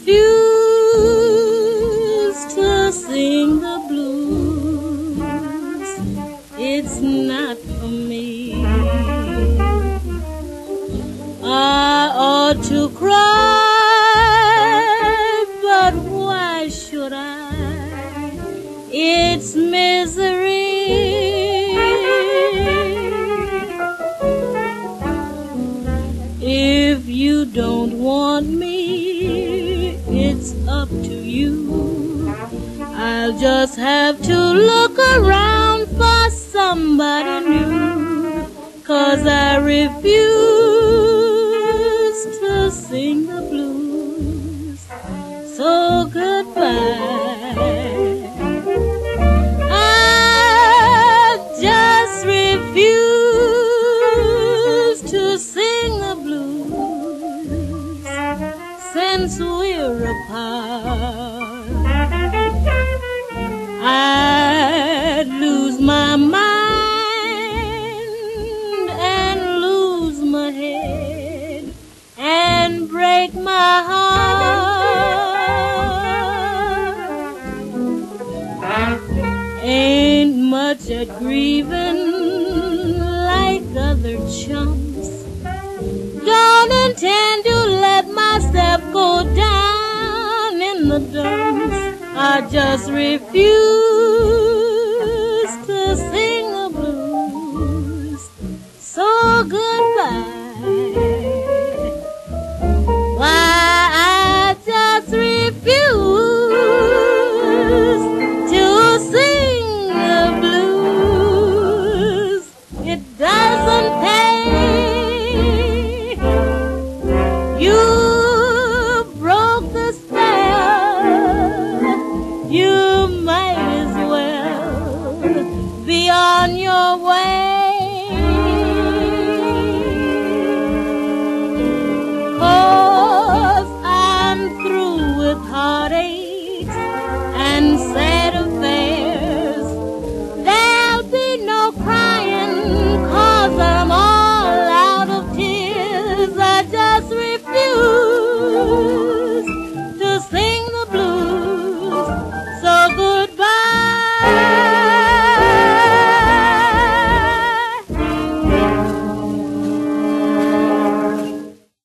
refuse to sing the blues. It's not for me. I ought to cry, but why should I? It's misery. If you don't want me, it's up to you. I'll just have to look around for somebody new, 'cause I refuse to sing the blues. So goodbye. I just refuse to sing the blues since we're apart. I'd lose my mind and lose my head and break my heart. Ain't much at grieving like other chums. Don't intend to let myself go down in the dumps. I just refuse